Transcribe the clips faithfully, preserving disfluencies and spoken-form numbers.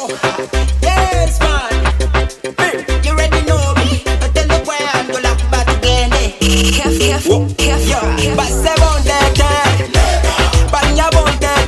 yo. Yes, man. You already know me. I tell you where I'm gonna laugh about again. Careful, careful, careful. But seven dead, Banya bon dead,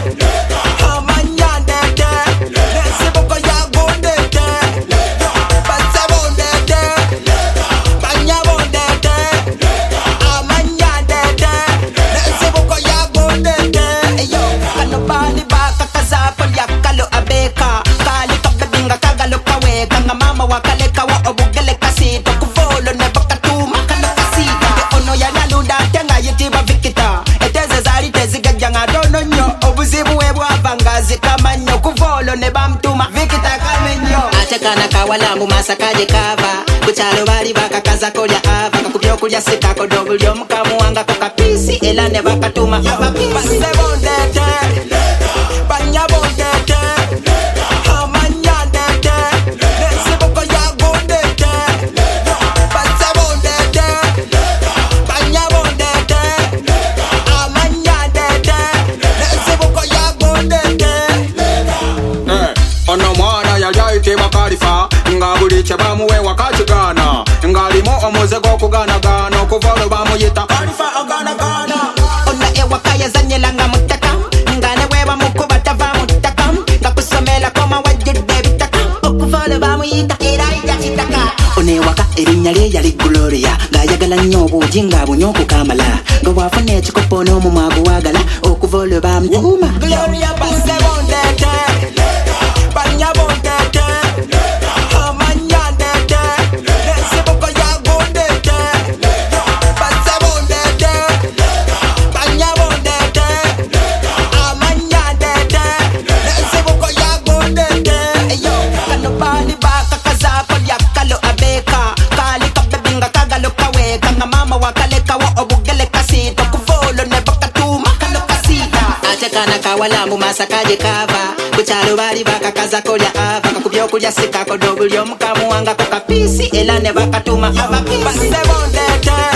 Hamanya dead, Nancy Boko ya bon dead, but seven dead, Banya bon dead, Hamanya dead, Nancy Boko ya bon dead. Yo, kanobali ba kakazapon yakalo abeka, kali kabinga kagalo kawe, kanga mama wakaleka wa obugele kasito kuvolo ne bakatuma kana kasita. Ono ya naluda tenga yitiba vikita, eteze zari tezigajanga dono nyo, obuzibu webwa bangazi kama nyo kuvolo ne bamtuma vikita kamenyo. Atekana kawalambu masakaje kava, kuchalo bali bakakaza kolya ava, kakubyo kulya sika kodogo lyo mukamu wanga kokapisi ela ne bakatuma ava pisi. Sebondete, banya bondete, hamanya dete, Nancy Boko ya bondete, but sebondete, banya bondete, hamanya dete, Nancy Boko ya bondete. Eh, ono mwana yajaite bakalifa nga buli kye bamuwe wakakigana ng'alimu omuze gw'okuganagana okuvolo bamuyita Kalifa oganagana. Ona ewa kaya zanyelanga mutaka, ngane weba mukuba tava mutaka, ngakusomela koma wajudde bitaka, okuvolo bamuyita era yakitaka. One waka erinnya lye yali Gloria, ng'ayagala nnyo obuugi ng'abunya okukamala, nga bw'afuna ekikopo n'omumwa aguwagala, okuvolo bamutuma Gloria basebondete, banya bondete, hamanya dete, Nancy Boko ya bondete, basebondete, banya bondete, hamanya dete, Nancy Boko ya bondete. Yo, kanobali ba kakazako lyakalo abeka, kali kabebinga kagalo kawe, kanga mama wakaleka wa obugele kasito kuvolo ne bakatuma kalo kasita. Atekana kawalambu masakaje kava, kuchalo bali bakakaza kolya ava, kakubyo kulya sika kodogo lyo mukamu wanga kokapisi ela ne bakatuma ava pisi. Basebondete,